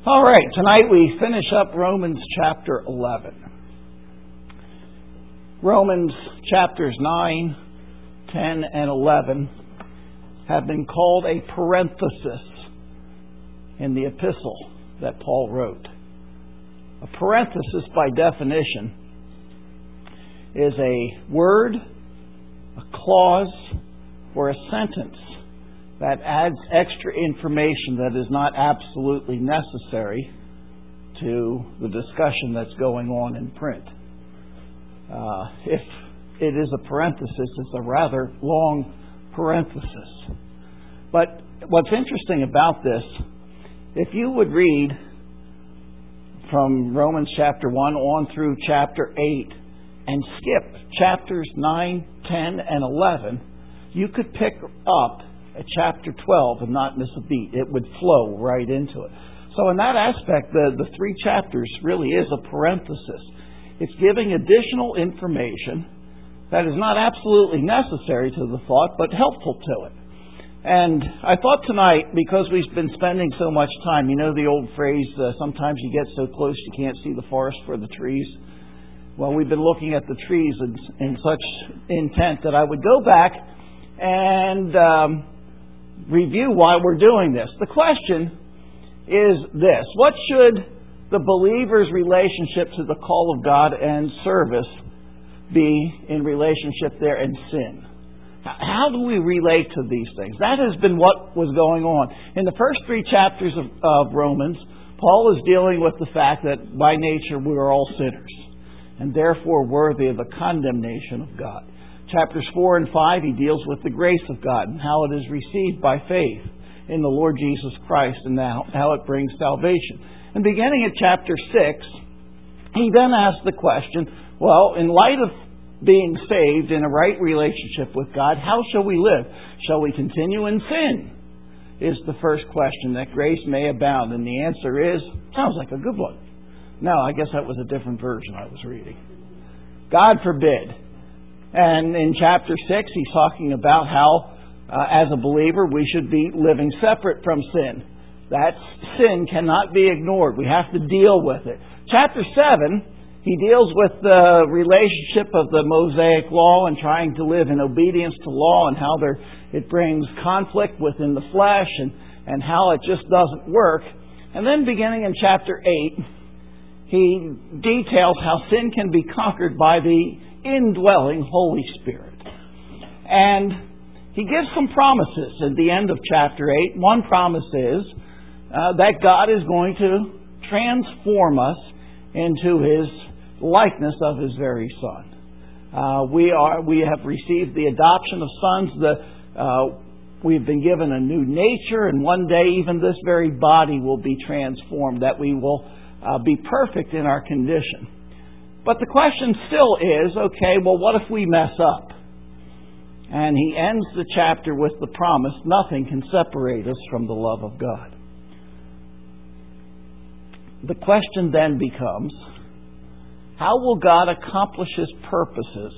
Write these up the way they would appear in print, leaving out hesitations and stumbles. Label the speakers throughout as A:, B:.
A: All right, tonight we finish up Romans chapter 11. Romans chapters 9, 10, and 11 have been called a parenthesis in the epistle that Paul wrote. A parenthesis, by definition, is a word, a clause, or a sentence that adds extra information that is not absolutely necessary to the discussion that's going on in print. If it is a parenthesis, it's a rather long parenthesis. But what's interesting about this, if you would read from Romans chapter 1 on through chapter 8 and skip chapters 9, 10, and 11, you could pick up at chapter 12 and not miss a beat. It would flow right into it. So in that aspect, the three chapters really is a parenthesis. It's giving additional information that is not absolutely necessary to the thought, but helpful to it. And I thought tonight, because we've been spending so much time, you know the old phrase, sometimes you get so close you can't see the forest for the trees. Well, we've been looking at the trees in such intent that I would go back and review why we're doing this. The question is this: what should the believer's relationship to the call of God and service be in relationship there and sin? How do we relate to these things? That has been what was going on. In the first three chapters of Romans, Paul is dealing with the fact that by nature we are all sinners and therefore worthy of the condemnation of God. Chapters 4 and 5, he deals with the grace of God and how it is received by faith in the Lord Jesus Christ and how it brings salvation. And beginning at chapter 6, he then asks the question, well, in light of being saved in a right relationship with God, how shall we live? Shall we continue in sin? Is the first question, that grace may abound. And the answer is, sounds like a good one. No, I guess that was a different version I was reading. God forbid. And in chapter 6, he's talking about how, as a believer, we should be living separate from sin. That sin cannot be ignored. We have to deal with it. Chapter 7, he deals with the relationship of the Mosaic law and trying to live in obedience to law and how it brings conflict within the flesh and how it just doesn't work. And then beginning in chapter 8, he details how sin can be conquered by the indwelling Holy Spirit. And he gives some promises at the end of chapter 8. One promise is that God is going to transform us into His likeness of His very Son. We have received the adoption of sons. We've been given a new nature, and one day even this very body will be transformed, that we will be perfect in our condition. But the question still is, okay, well, what if we mess up? And he ends the chapter with the promise, nothing can separate us from the love of God. The question then becomes, how will God accomplish His purposes?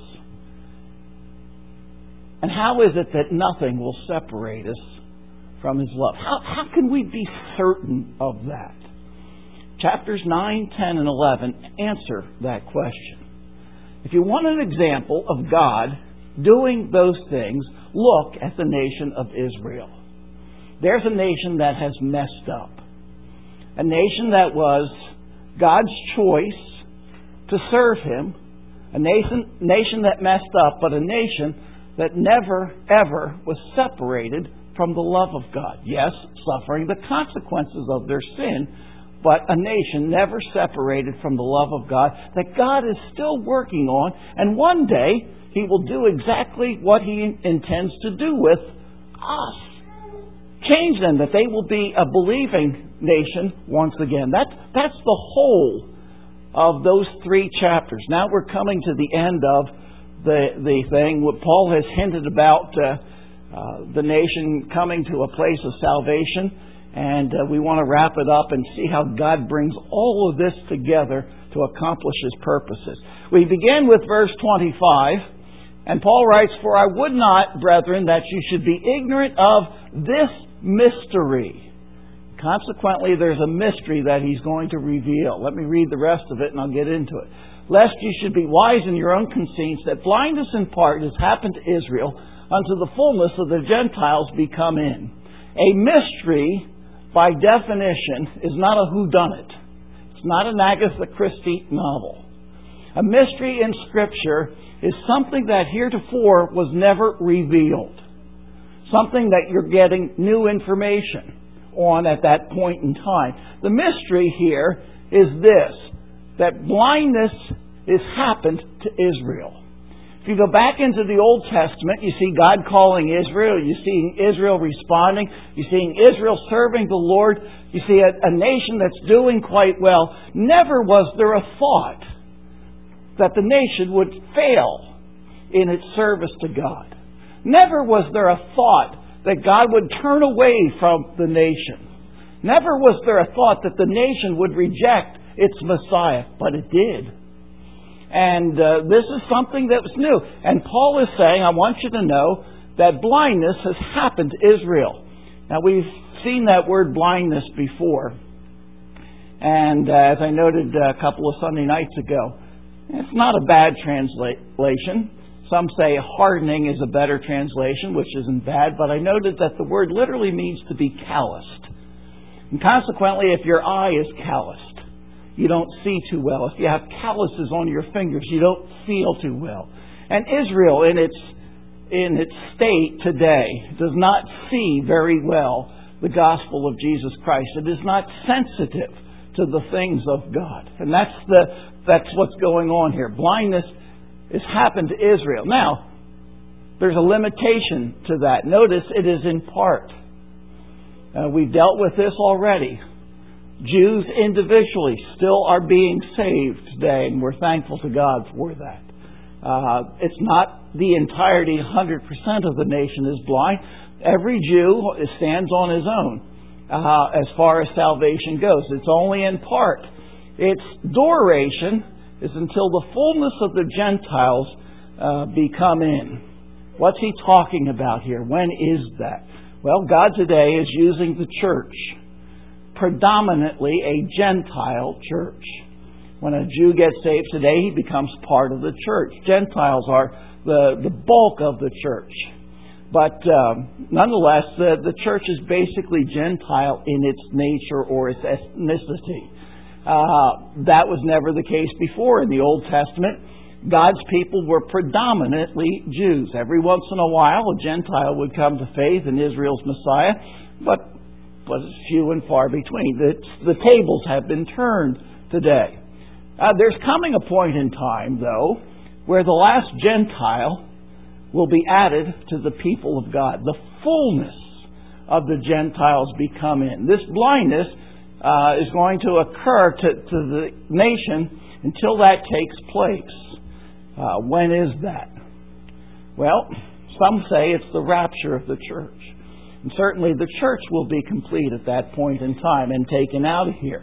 A: And how is it that nothing will separate us from His love? How can we be certain of that? Chapters 9, 10, and 11 answer that question. If you want an example of God doing those things, look at the nation of Israel. There's a nation that has messed up. A nation that was God's choice to serve Him. A nation that messed up, but a nation that never, ever was separated from the love of God. Yes, suffering the consequences of their sin, but a nation never separated from the love of God, that God is still working on, and one day He will do exactly what He intends to do with us. Change them, that they will be a believing nation once again. That's the whole of those three chapters. Now we're coming to the end of the thing. What Paul has hinted about the nation coming to a place of salvation. And we want to wrap it up and see how God brings all of this together to accomplish His purposes. We begin with verse 25, and Paul writes, "For I would not, brethren, that you should be ignorant of this mystery." Consequently, there's a mystery that He's going to reveal. Let me read the rest of it and I'll get into it. Lest you should be wise in your own conceits, that blindness in part has happened to Israel, unto the fullness of the Gentiles be come in. A mystery, by definition, is not a whodunit. It's not an Agatha Christie novel. A mystery in Scripture is something that heretofore was never revealed. Something that you're getting new information on at that point in time. The mystery here is this, that blindness has happened to Israel. If you go back into the Old Testament, you see God calling Israel, you see Israel responding, you see Israel serving the Lord, you see a nation that's doing quite well. Never was there a thought that the nation would fail in its service to God. Never was there a thought that God would turn away from the nation. Never was there a thought that the nation would reject its Messiah, but it did. And this is something that was new. And Paul is saying, I want you to know that blindness has happened to Israel. Now, we've seen that word blindness before. And as I noted a couple of Sunday nights ago, it's not a bad translation. Some say hardening is a better translation, which isn't bad, but I noted that the word literally means to be calloused. And consequently, if your eye is calloused, you don't see too well. If you have calluses on your fingers, you don't feel too well. And Israel, in its state today, does not see very well the gospel of Jesus Christ. It is not sensitive to the things of God. And that's what's going on here. Blindness has happened to Israel. Now, there's a limitation to that. Notice it is in part. We've dealt with this already. Jews individually still are being saved today, and we're thankful to God for that. It's not the entirety, 100% of the nation is blind. Every Jew stands on his own as far as salvation goes. It's only in part. Its duration is until the fullness of the Gentiles be come in. What's he talking about here? When is that? Well, God today is using the church, predominantly a Gentile church. When a Jew gets saved today, he becomes part of the church. Gentiles are the bulk of the church. But nonetheless, the church is basically Gentile in its nature or its ethnicity. That was never the case before in the Old Testament. God's people were predominantly Jews. Every once in a while, a Gentile would come to faith in Israel's Messiah, but it's few and far between. The tables have been turned today. There's coming a point in time, though, where the last Gentile will be added to the people of God. The fullness of the Gentiles be come in. This blindness is going to occur to the nation until that takes place. When is that? Well, some say it's the rapture of the church. And certainly the church will be complete at that point in time and taken out of here.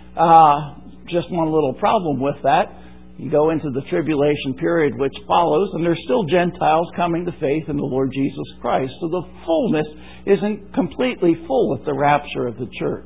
A: Just one little problem with that. You go into the tribulation period which follows, and there's still Gentiles coming to faith in the Lord Jesus Christ. So the fullness isn't completely full at the rapture of the church.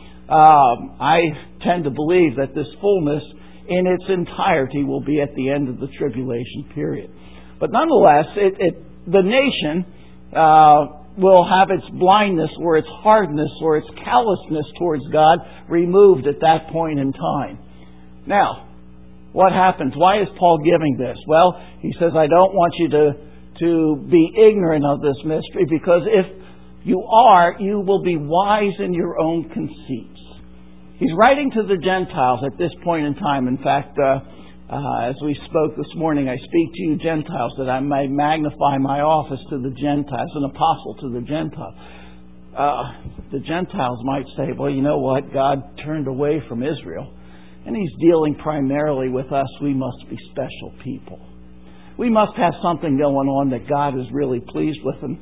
A: I tend to believe that this fullness in its entirety will be at the end of the tribulation period. But nonetheless, the nation will have its blindness or its hardness or its callousness towards God removed at that point in time. Now, what happens? Why is Paul giving this? Well, he says, I don't want you to be ignorant of this mystery, because if you are, you will be wise in your own conceits. He's writing to the Gentiles at this point in time. In fact, as we spoke this morning, I speak to you Gentiles that I may magnify my office to the Gentiles, an apostle to the Gentiles. The Gentiles might say, well, you know what? God turned away from Israel, and He's dealing primarily with us. We must be special people. We must have something going on that God is really pleased with. And,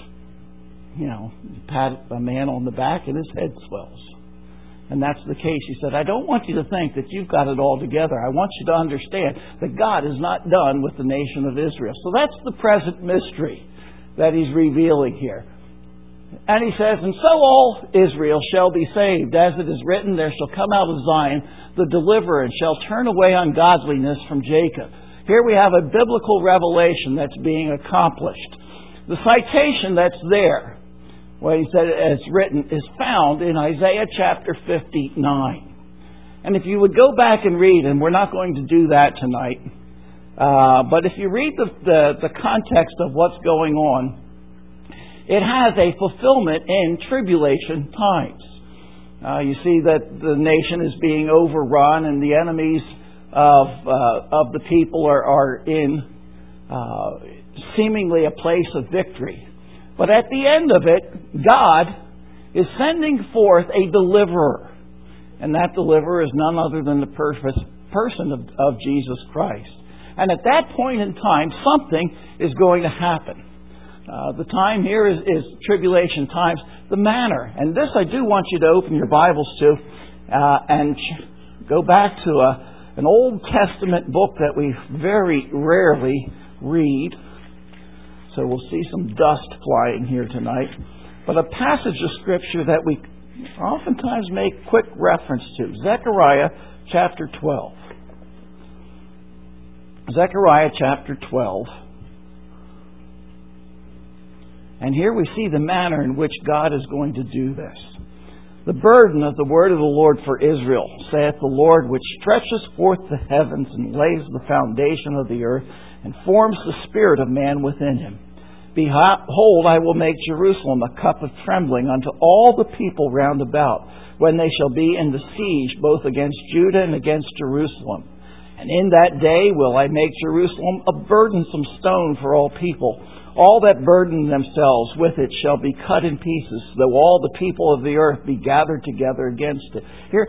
A: pat a man on the back and his head swells. And that's the case. He said, I don't want you to think that you've got it all together. I want you to understand that God is not done with the nation of Israel. So that's the present mystery that He's revealing here. And he says, "And so all Israel shall be saved. As it is written, there shall come out of Zion the deliverer, and shall turn away ungodliness from Jacob." Here we have a biblical revelation that's being accomplished. The citation that's there, where he said it's written, is found in Isaiah chapter 59. And if you would go back and read, and we're not going to do that tonight, but if you read the context of what's going on, it has a fulfillment in tribulation times. You see that the nation is being overrun, and the enemies of the people are in seemingly a place of victory. But at the end of it, God is sending forth a deliverer. And that deliverer is none other than the person of Jesus Christ. And at that point in time, something is going to happen. The time here is tribulation times. The manner, and this I do want you to open your Bibles to and go back to an Old Testament book that we very rarely read. So we'll see some dust flying here tonight. But a passage of Scripture that we oftentimes make quick reference to. Zechariah chapter 12. Zechariah chapter 12. And here we see the manner in which God is going to do this. "The burden of the word of the Lord for Israel, saith the Lord, which stretches forth the heavens and lays the foundation of the earth and forms the spirit of man within him. Behold, I will make Jerusalem a cup of trembling unto all the people round about, when they shall be in the siege both against Judah and against Jerusalem. And in that day will I make Jerusalem a burdensome stone for all people. All that burden themselves with it shall be cut in pieces, though all the people of the earth be gathered together against it." Here,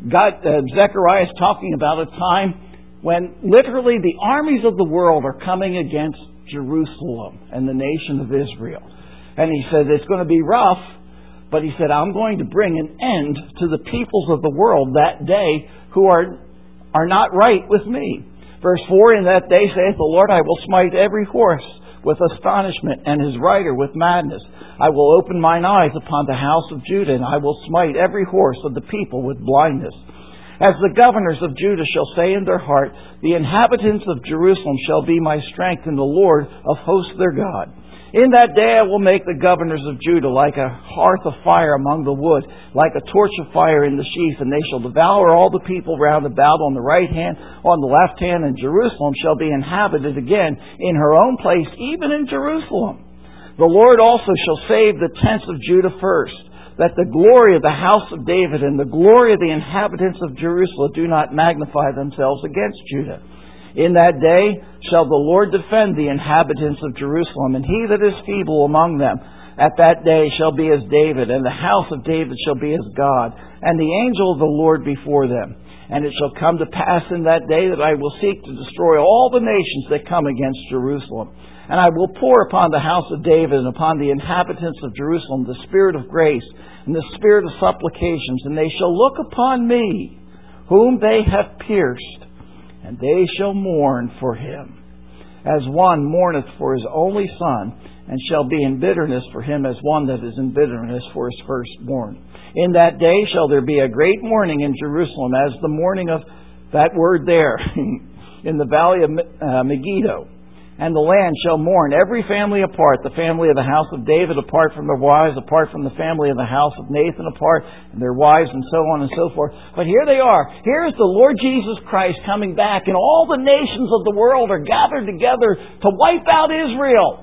A: Zechariah is talking about a time when literally the armies of the world are coming against Jerusalem and the nation of Israel. And he said it's going to be rough, but he said, "I'm going to bring an end to the peoples of the world that day who are not right with me." Verse 4, "In that day, saith the Lord, I will smite every horse with astonishment, and his rider with madness. I will open mine eyes upon the house of Judah, and I will smite every horse of the people with blindness. As the governors of Judah shall say in their heart, the inhabitants of Jerusalem shall be my strength, and the Lord of hosts their God. In that day I will make the governors of Judah like a hearth of fire among the wood, like a torch of fire in the sheath, and they shall devour all the people round about on the right hand, on the left hand, and Jerusalem shall be inhabited again in her own place, even in Jerusalem. The Lord also shall save the tents of Judah first, that the glory of the house of David and the glory of the inhabitants of Jerusalem do not magnify themselves against Judah. In that day shall the Lord defend the inhabitants of Jerusalem, and he that is feeble among them at that day shall be as David, and the house of David shall be as God, and the angel of the Lord before them. And it shall come to pass in that day that I will seek to destroy all the nations that come against Jerusalem. And I will pour upon the house of David and upon the inhabitants of Jerusalem the spirit of grace and the spirit of supplications, and they shall look upon me, whom they have pierced, and they shall mourn for him, as one mourneth for his only son, and shall be in bitterness for him as one that is in bitterness for his firstborn. In that day shall there be a great mourning in Jerusalem, as the mourning of," that word there, "in the valley of Megiddo. And the land shall mourn, every family apart, the family of the house of David apart from their wives, apart from the family of the house of Nathan apart, and their wives, and so on and so forth." But here they are. Here is the Lord Jesus Christ coming back, and all the nations of the world are gathered together to wipe out Israel.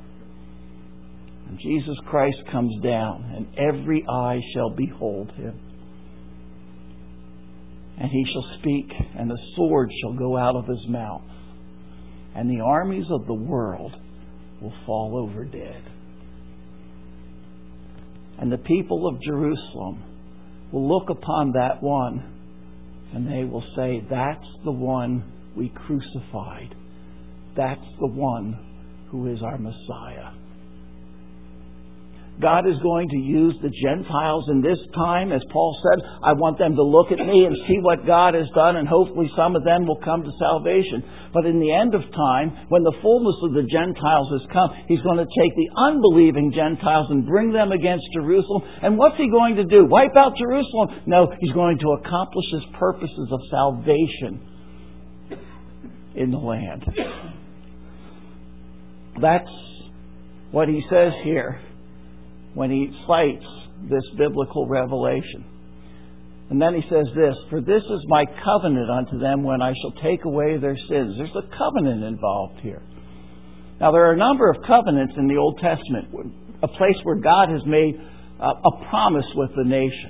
A: And Jesus Christ comes down, and every eye shall behold him. And he shall speak, and a sword shall go out of his mouth. And the armies of the world will fall over dead. And the people of Jerusalem will look upon that one, and they will say, "That's the one we crucified. That's the one who is our Messiah." God is going to use the Gentiles in this time. As Paul said, I want them to look at me and see what God has done, and hopefully some of them will come to salvation. But in the end of time, when the fullness of the Gentiles has come, He's going to take the unbelieving Gentiles and bring them against Jerusalem. And what's He going to do? Wipe out Jerusalem? No, He's going to accomplish His purposes of salvation in the land. That's what he says here when he cites this biblical revelation. And then he says this, "For this is my covenant unto them when I shall take away their sins." There's a covenant involved here. Now, there are a number of covenants in the Old Testament, a place where God has made a promise with the nation.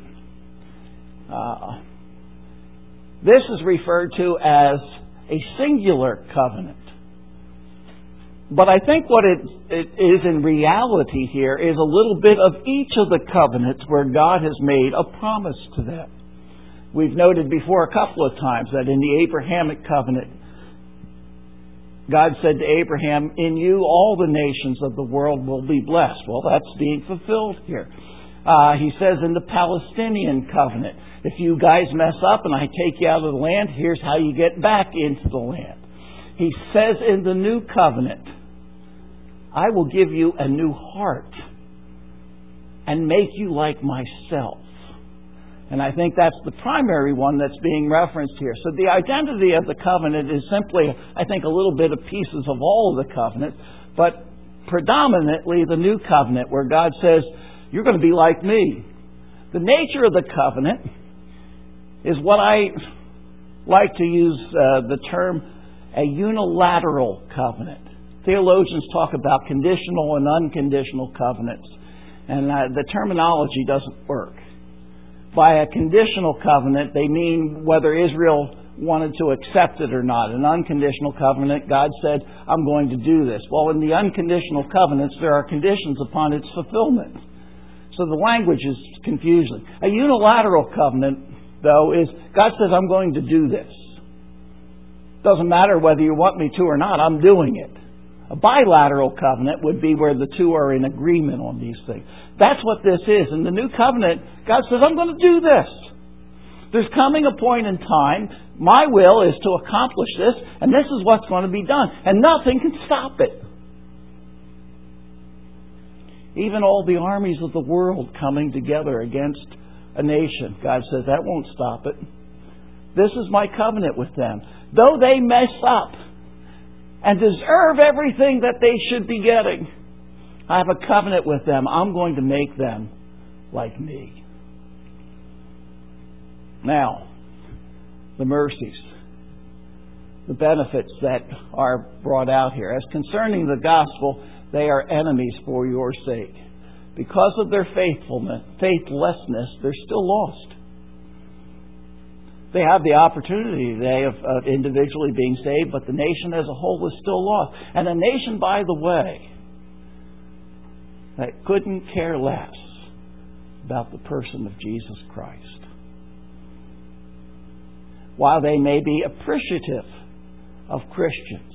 A: This is referred to as a singular covenant. But I think what it is in reality here is a little bit of each of the covenants where God has made a promise to them. We've noted before a couple of times that in the Abrahamic covenant, God said to Abraham, "In you all the nations of the world will be blessed." Well, that's being fulfilled here. He says in the Palestinian covenant, if you guys mess up and I take you out of the land, here's how you get back into the land. He says in the new covenant, "I will give you a new heart and make you like myself." And I think that's the primary one that's being referenced here. So the identity of the covenant is simply, I think, a little bit of pieces of all of the covenants, but predominantly the new covenant where God says, "You're going to be like me." The nature of the covenant is what I like to use the term a unilateral covenant. Theologians talk about conditional and unconditional covenants, and the terminology doesn't work. By a conditional covenant, they mean whether Israel wanted to accept it or not. An unconditional covenant, God said, "I'm going to do this." Well, in the unconditional covenants, there are conditions upon its fulfillment. So the language is confusing. A unilateral covenant, though, is God says, "I'm going to do this. Doesn't matter whether you want me to or not, I'm doing it." A bilateral covenant would be where the two are in agreement on these things. That's what this is. In the new covenant, God says, "I'm going to do this. There's coming a point in time, my will is to accomplish this, and this is what's going to be done. And nothing can stop it." Even all the armies of the world coming together against a nation, God says, "That won't stop it. This is my covenant with them. Though they mess up and deserve everything that they should be getting, I have a covenant with them. I'm going to make them like me." Now, the mercies, the benefits that are brought out here. As concerning the gospel, they are enemies for your sake. Because of their faithlessness, they're still lost. They have the opportunity today of individually being saved, but the nation as a whole is still lost. And a nation, by the way, that couldn't care less about the person of Jesus Christ. While they may be appreciative of Christians,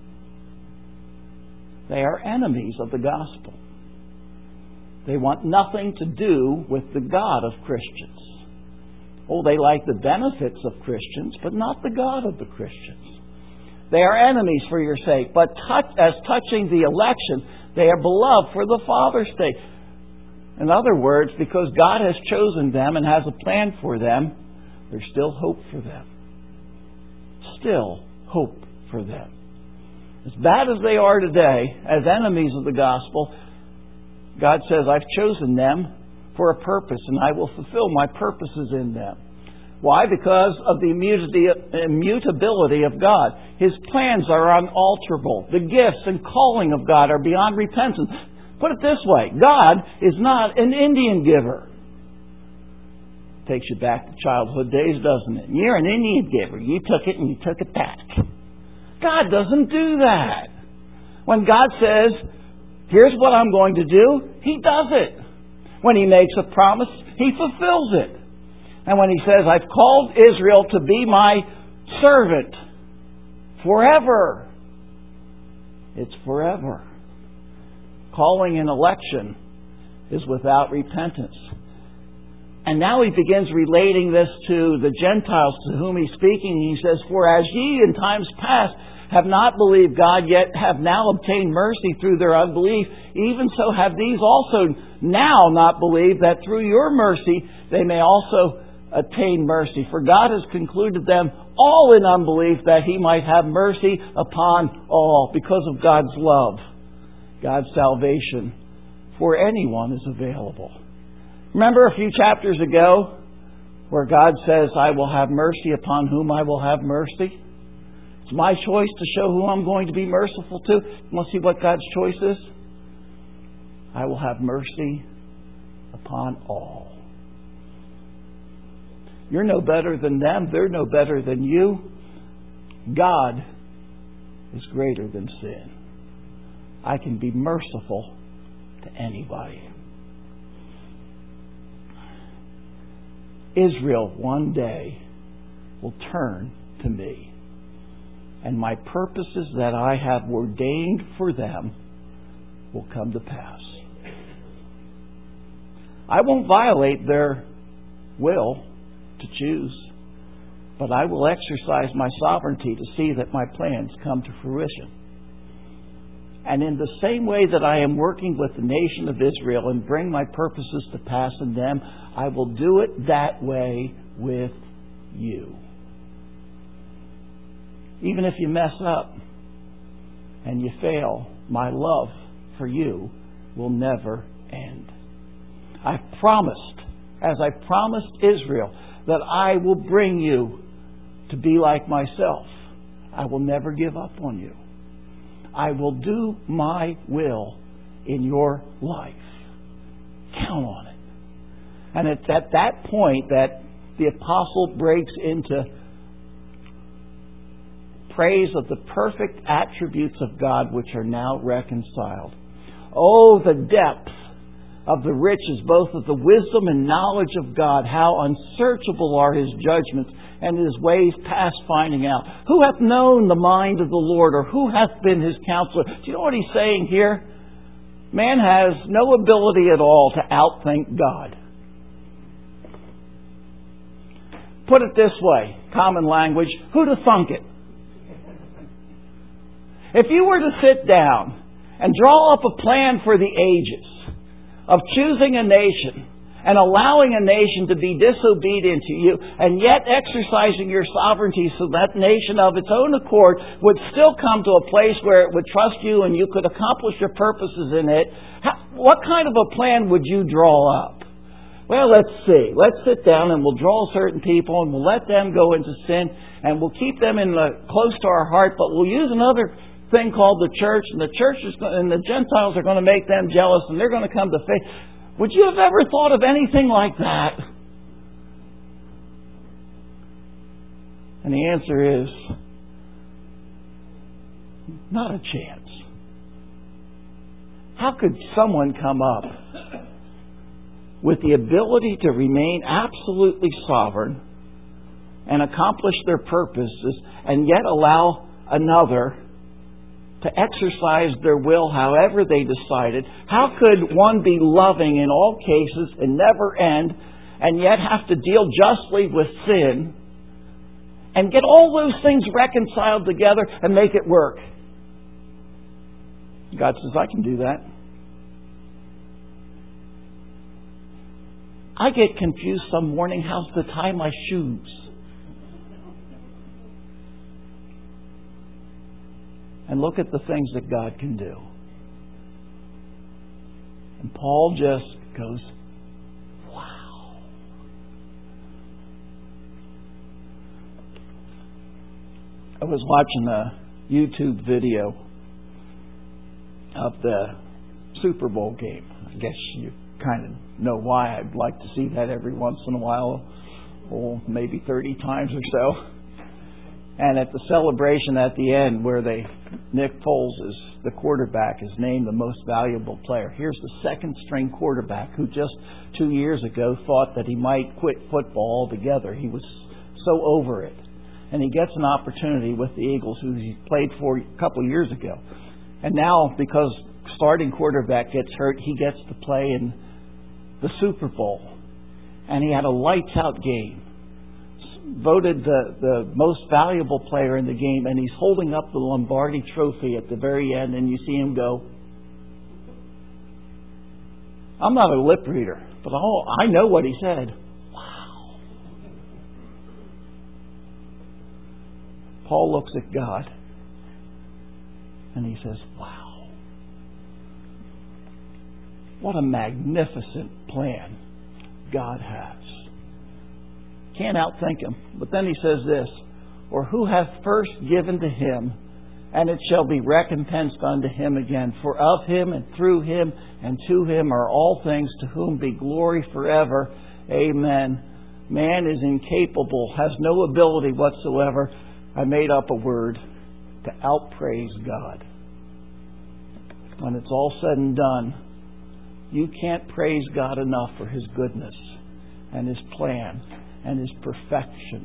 A: they are enemies of the gospel. They want nothing to do with the God of Christians. Oh, they like the benefits of Christians, but not the God of the Christians. They are enemies for your sake, but as touching the election, they are beloved for the Father's sake. In other words, because God has chosen them and has a plan for them, there's still hope for them. Still hope for them. As bad as they are today, as enemies of the gospel, God says, "I've chosen them for a purpose, and I will fulfill my purposes in them." Why? Because of the immutability of God. His plans are unalterable. The gifts and calling of God are beyond repentance. Put it this way, God is not an Indian giver. Takes you back to childhood days, doesn't it? You're an Indian giver. You took it and you took it back. God doesn't do that. When God says, "Here's what I'm going to do," He does it. When He makes a promise, He fulfills it. And when He says, "I've called Israel to be my servant forever," it's forever. Calling and election is without repentance. And now he begins relating this to the Gentiles to whom he's speaking. He says, "For as ye in times past have not believed God, yet have now obtained mercy through their unbelief, even so have these also now not believed, that through your mercy they may also attain mercy. For God has concluded them all in unbelief, that He might have mercy upon all." Because of God's love, God's salvation for anyone is available. Remember a few chapters ago where God says, "I will have mercy upon whom I will have mercy"? It's my choice to show who I'm going to be merciful to. You want to see what God's choice is? I will have mercy upon all. You're no better than them. They're no better than you. God is greater than sin. I can be merciful to anybody. Israel one day will turn to me, and my purposes that I have ordained for them will come to pass. I won't violate their will to choose, but I will exercise my sovereignty to see that my plans come to fruition. And in the same way that I am working with the nation of Israel and bring my purposes to pass in them, I will do it that way with you. Even if you mess up and you fail, my love for you will never end. I promised, as I promised Israel, that I will bring you to be like myself. I will never give up on you. I will do my will in your life. Count on it. And it's at that point that the apostle breaks into praise of the perfect attributes of God, which are now reconciled. Oh, the depth of the riches, both of the wisdom and knowledge of God. How unsearchable are His judgments, and His ways past finding out. Who hath known the mind of the Lord, or who hath been His counselor? Do you know what he's saying here? Man has no ability at all to outthink God. Put it this way, common language, who'd have thunk it? If you were to sit down and draw up a plan for the ages of choosing a nation and allowing a nation to be disobedient to you, and yet exercising your sovereignty so that nation of its own accord would still come to a place where it would trust you and you could accomplish your purposes in it, what kind of a plan would you draw up? Well, let's see. Let's sit down and we'll draw certain people and we'll let them go into sin and we'll keep them close to our heart, but we'll use another thing called the church, and the church and the Gentiles are going to make them jealous, and they're going to come to faith. Would you have ever thought of anything like that? And the answer is, not a chance. How could someone come up with the ability to remain absolutely sovereign and accomplish their purposes, and yet allow another to exercise their will however they decided? How could one be loving in all cases and never end, and yet have to deal justly with sin, and get all those things reconciled together and make it work? God says, I can do that. I get confused some morning how to tie my shoes. And look at the things that God can do. And Paul just goes, wow. I was watching a YouTube video of the Super Bowl game. I guess you kind of know why I'd like to see that every once in a while. Or maybe 30 times or so. And at the celebration at the end where Nick Foles, the quarterback, is named the most valuable player. Here's the second string quarterback who just 2 years ago thought that he might quit football altogether. He was so over it. And he gets an opportunity with the Eagles, who he played for a couple of years ago. And now, because starting quarterback gets hurt, he gets to play in the Super Bowl, and he had a lights-out game. Voted the most valuable player in the game, and he's holding up the Lombardi Trophy at the very end, and you see him go. I'm not a lip reader, but I know what he said. Wow. Paul looks at God, and he says, wow. What a magnificent plan God has. Can't outthink him. But then he says this, or who hath first given to him, and it shall be recompensed unto him again. For of him and through him and to him are all things, to whom be glory forever. Amen. Man is incapable, has no ability whatsoever. I made up a word, to outpraise God. When it's all said and done, you can't praise God enough for His goodness and His plan and His perfections.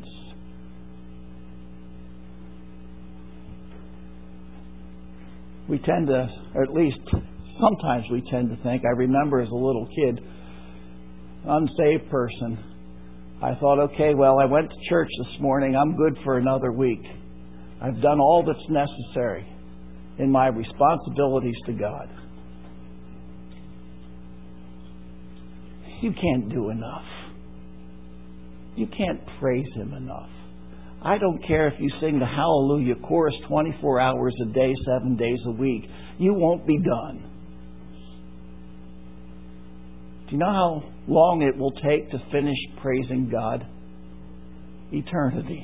A: We tend to, or at least sometimes we tend to think, I remember as a little kid, unsaved person, I thought, okay, well, I went to church this morning, I'm good for another week. I've done all that's necessary in my responsibilities to God. You can't do enough. You can't praise Him enough. I don't care if you sing the Hallelujah chorus 24 hours a day, 7 days a week. You won't be done. Do you know how long it will take to finish praising God? Eternity.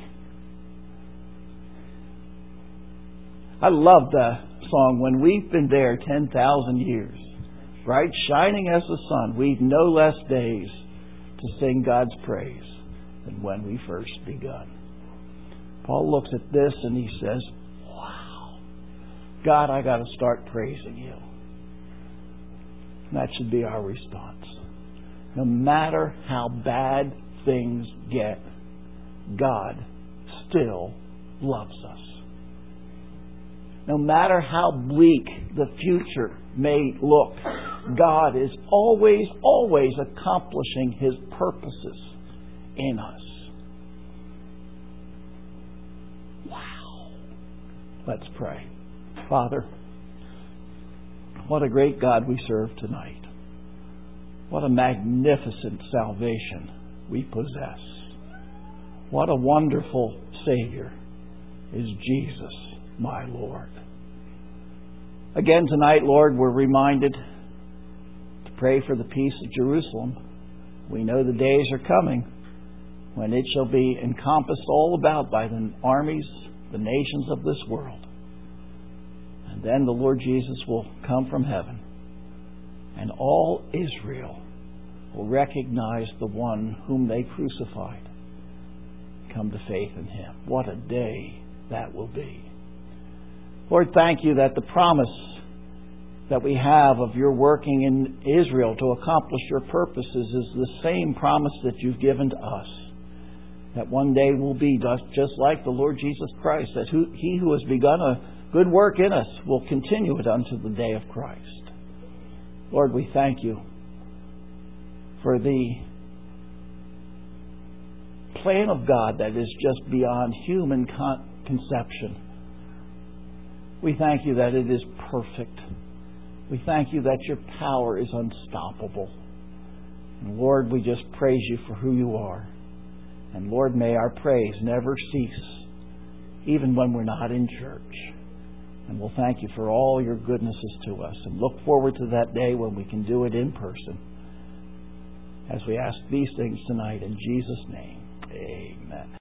A: I love the song, When We've Been There 10,000 Years. Bright shining as the sun, we've no less days to sing God's praise than when we first begun. Paul looks at this and he says, wow, God, I got to start praising You. And that should be our response. No matter how bad things get, God still loves us. No matter how bleak the future may look, God is always, always accomplishing His purposes in us. Wow. Let's pray. Father, what a great God we serve tonight. What a magnificent salvation we possess. What a wonderful Savior is Jesus, my Lord. Again tonight, Lord, we're reminded to pray for the peace of Jerusalem. We know the days are coming when it shall be encompassed all about by the armies, the nations of this world. And then the Lord Jesus will come from heaven, and all Israel will recognize the one whom they crucified, come to faith in Him. What a day that will be. Lord, thank You that the promise that we have of Your working in Israel to accomplish Your purposes is the same promise that You've given to us. That one day will be just like the Lord Jesus Christ, that He who has begun a good work in us will continue it unto the day of Christ. Lord, we thank You for the plan of God that is just beyond human conception. We thank You that it is perfect. We thank You that Your power is unstoppable. And Lord, we just praise You for who You are. And Lord, may our praise never cease, even when we're not in church. And we'll thank You for all Your goodnesses to us, and look forward to that day when we can do it in person. As we ask these things tonight in Jesus' name, amen.